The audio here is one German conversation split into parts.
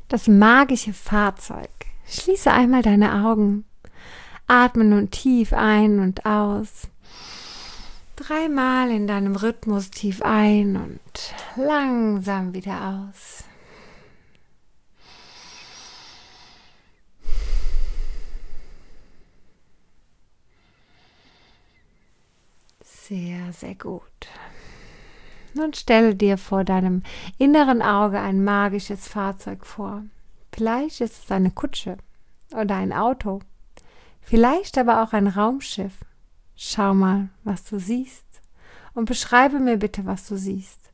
das magische Fahrzeug. Schließe einmal deine Augen. Atme nun tief ein und aus. 3-mal in deinem Rhythmus tief ein und langsam wieder aus. Sehr, sehr gut. Nun stelle dir vor deinem inneren Auge ein magisches Fahrzeug vor. Vielleicht ist es eine Kutsche oder ein Auto, vielleicht aber auch ein Raumschiff. Schau mal, was du siehst und beschreibe mir bitte, was du siehst.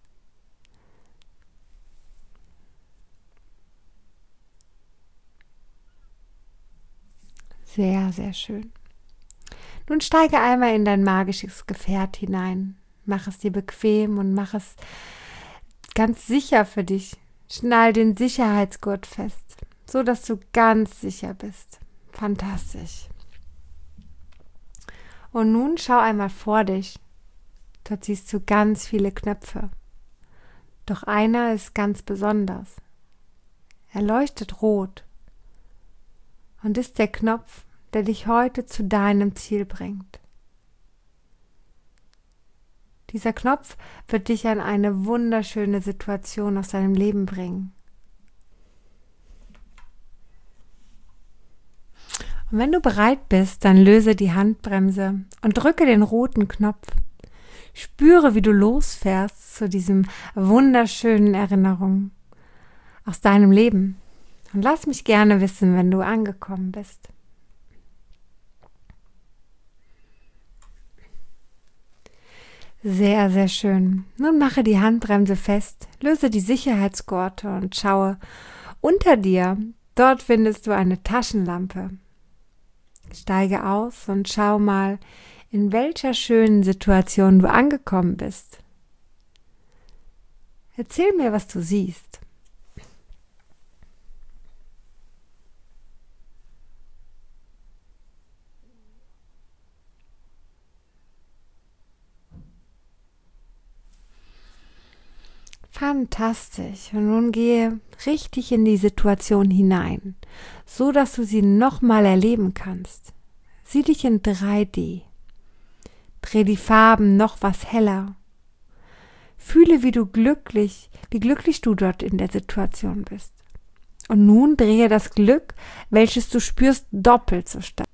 Sehr, sehr schön. Nun steige einmal in dein magisches Gefährt hinein. Mach es dir bequem und mach es ganz sicher für dich. Schnall den Sicherheitsgurt fest, so dass du ganz sicher bist. Fantastisch. Und nun schau einmal vor dich. Dort siehst du ganz viele Knöpfe. Doch einer ist ganz besonders. Er leuchtet rot und ist der Knopf, der dich heute zu deinem Ziel bringt. Dieser Knopf wird dich an eine wunderschöne Situation aus deinem Leben bringen. Und wenn du bereit bist, dann löse die Handbremse und drücke den roten Knopf. Spüre, wie du losfährst zu diesem wunderschönen Erinnerung aus deinem Leben. Und lass mich gerne wissen, wenn du angekommen bist. Sehr, sehr schön. Nun mache die Handbremse fest, löse die Sicherheitsgurte und schaue unter dir. Dort findest du eine Taschenlampe. Steige aus und schau mal, in welcher schönen Situation du angekommen bist. Erzähl mir, was du siehst. Fantastisch. Und nun gehe richtig in die Situation hinein, so dass du sie nochmal erleben kannst. Sieh dich in 3D. Dreh die Farben noch was heller. Fühle, wie glücklich du dort in der Situation bist. Und nun drehe das Glück, welches du spürst, doppelt so stark.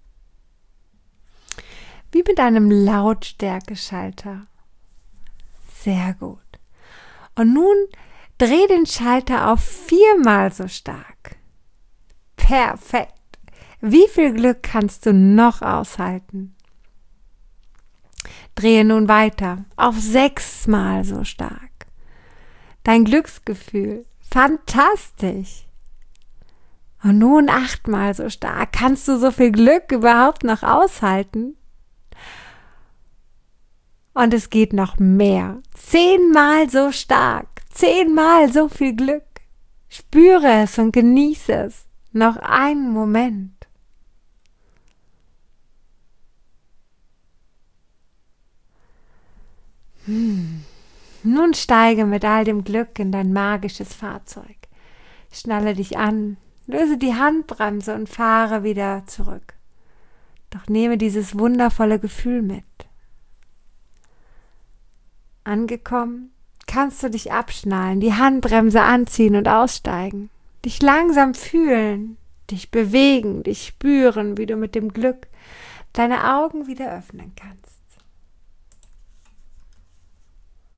Wie mit einem Lautstärkeschalter. Sehr gut. Und nun dreh den Schalter auf 4-mal so stark. Perfekt. Wie viel Glück kannst du noch aushalten? Drehe nun weiter auf 6-mal so stark. Dein Glücksgefühl. Fantastisch. Und nun 8-mal so stark. Kannst du so viel Glück überhaupt noch aushalten? Und es geht noch mehr. 10-mal so stark. 10-mal so viel Glück. Spüre es und genieße es. Noch einen Moment. Nun steige mit all dem Glück in dein magisches Fahrzeug. Schnalle dich an, löse die Handbremse und fahre wieder zurück. Doch nehme dieses wundervolle Gefühl mit. Angekommen, kannst du dich abschnallen, die Handbremse anziehen und aussteigen, dich langsam fühlen, dich bewegen, dich spüren, wie du mit dem Glück deine Augen wieder öffnen kannst.